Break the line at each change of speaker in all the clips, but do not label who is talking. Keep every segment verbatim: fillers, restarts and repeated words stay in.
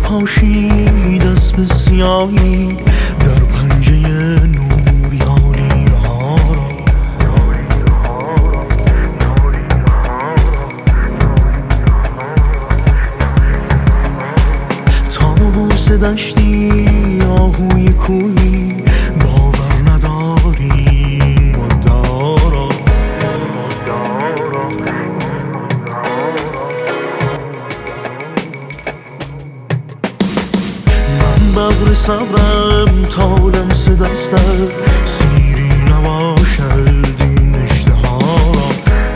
پاشی دست به سیاهی در پنجه نور یالی ها را تابوس دشتی آهوی کوهی باور نداری مدارا ببر صبرم تا لمس دستت سیری نباشد این اشتها را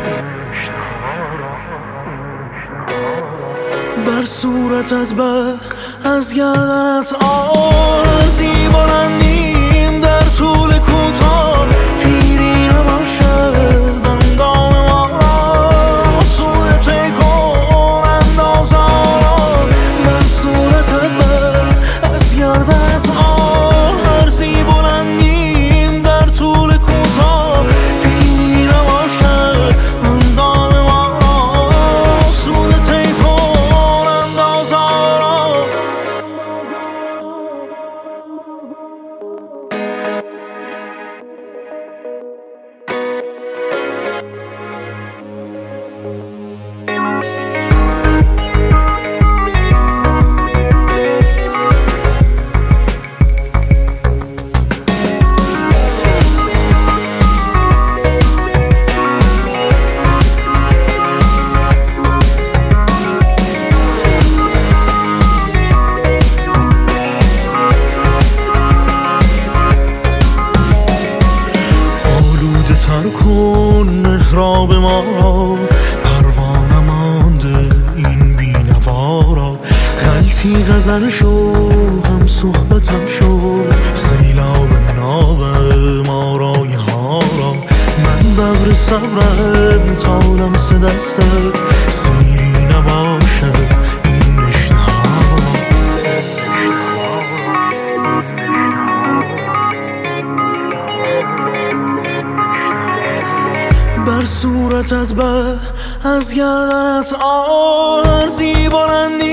بر صورتت به از گردنت آرزی بلندیم در طول کوتاه پیری نباشد اندام ما را سود طی کن انداز آرا بر صورتت به گردنت آرزی بلندیم در طول کوتاه پیری نباشد اندام ما را سود طی کن انداز آرا تر کن محراب ما را پروانه مانده این بینوا را غلطی غزل شو هم صحبتم شو سیلاب ناب ما رای ها را من ببر صبرم تا لمس دستت سیری نباشد این اشتها بر صورتت به از گردنت آرزی بلندی